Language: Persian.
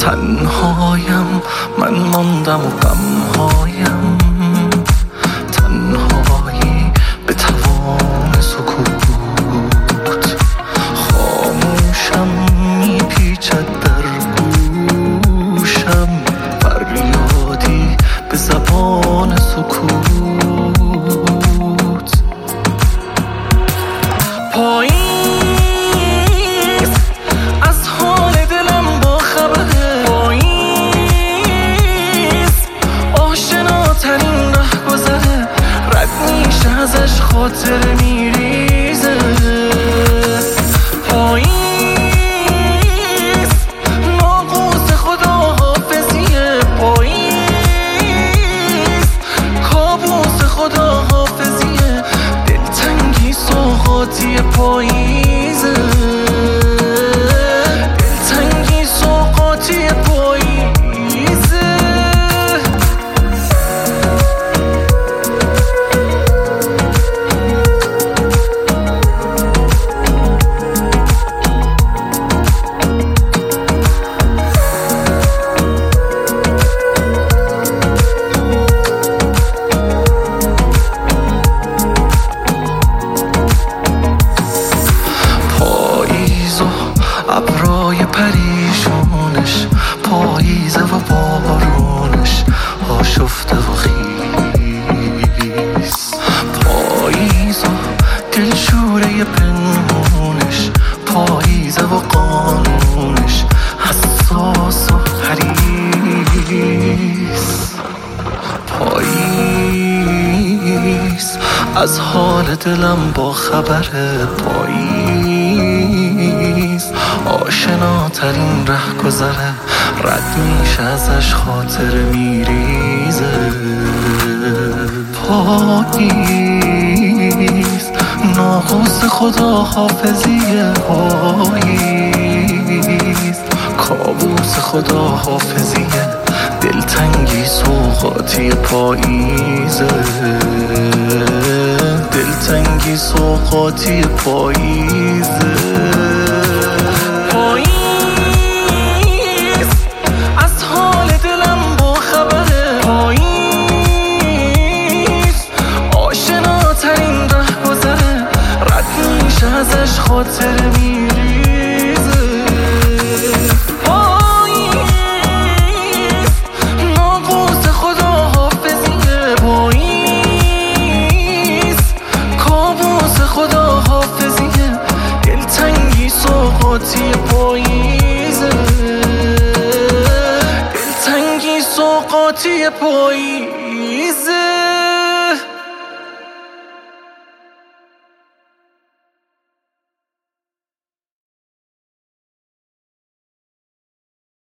تنهایم، من ماندم و غمهایم، تنهایی به توان سکوت، خاموشم میپیچد در گوشم، فریادی به زبان سکوت. پاییز از حال دلم با خبره، پاییز آشناترین ره گذره، رد میشه ازش خاطر میریزه. پاییز ناقوس خداحافظیه، پاییز کابوس خداحافظیه، دلتنگی سوغاتی پاییزه، دلتنگی سوغاتی پاییزه. ابرای پریشونش، پاییزه و بارونش آشفته و خیس، پاییز و دلشوره پنهونش، پاییزه و قانونش حساس و حریص. پاییز از حال دلم با خبره، پاییز آشناترین ره گذره، رد میشه ازش خاطر میریزه. پاییز ناقوس خداحافظیه، پاییز کابوس خداحافظیه، دلتنگی سوغاتی پاییزه، دلتنگی سوغاتی پاییزه. پاییز از حال دلم با خبره، پاییز آشناترین ره گذره، رد میشه ازش خاطر میریزه. پاییز ناقوس خداحافظیه، پاییز کابوس خداحافظیه، دلتنگی سوغاتی پاییزه، دلتنگی سوغاتی پاییزه.